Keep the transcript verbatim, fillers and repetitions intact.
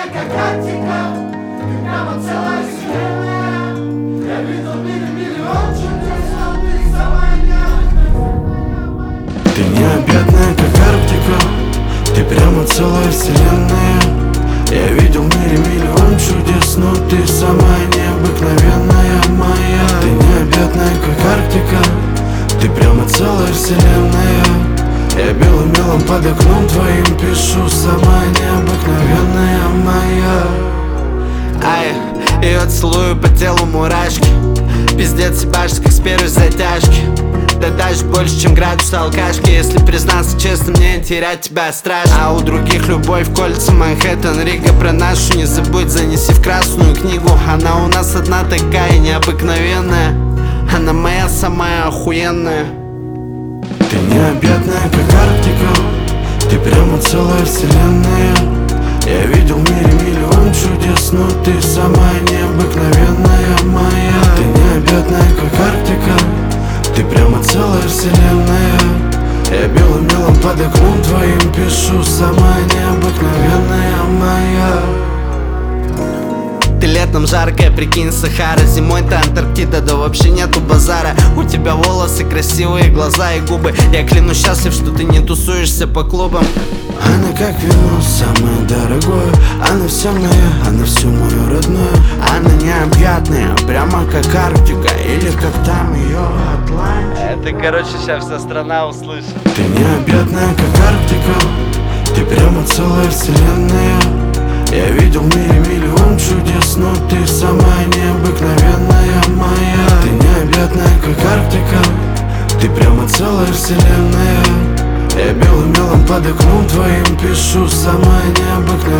как Арктика. Ты прямо целая вселенная. Я видел в мире миллион чудес, но ты самая необъятная. Ты необъятная, как Арктика. Ты прямо целая вселенная. Я видел в мире миллион чудес, но ты самая необыкновенная моя. Ты необъятная, как Арктика. Ты прямо целая вселенная. Я белым мелом под окном твоим пишу: самая необыкновенная моя. Ай, ее целую по телу мурашки. Пиздец, ебашь, как с первой затяжки. Да даже больше, чем градус алкашки. Если признаться честно, мне терять тебя страшно. А у других любовь кольца Манхэттен, Рига. Про нашу не забудь, занеси в красную книгу. Она у нас одна такая необыкновенная. Она моя самая охуенная. Ты необъятная, как Арктика. Ты прямо целая вселенная. Я видел в мире миллион чудес, но ты самая необыкновенная моя. Ты необъятная, как Арктика. Ты прямо целая вселенная. Я белым мелом под окном твоим пишу: самая необыкновенная моя. Ты летом жаркая, прикинь, Сахара. Зимой-то Антарктида, да вообще нету базара. У тебя волосы красивые, глаза и губы. Я клянусь, счастлив, что ты не тусуешься по клубам. Она как вино, самое дорогое. Она вся моя, она всю мою родную. Она необъятная, прямо как Арктика. Или как там ее Атлантика. Это, короче, сейчас вся страна услышит. Ты необъятная, как Арктика. Ты прямо целая вселенная. Я видел в мире миллион чудес, но ты самая необыкновенная моя. Ты необъятная, как Арктика. Ты прямо целая вселенная. Я белым мелом под окном твоим пишу: самая необыкновенная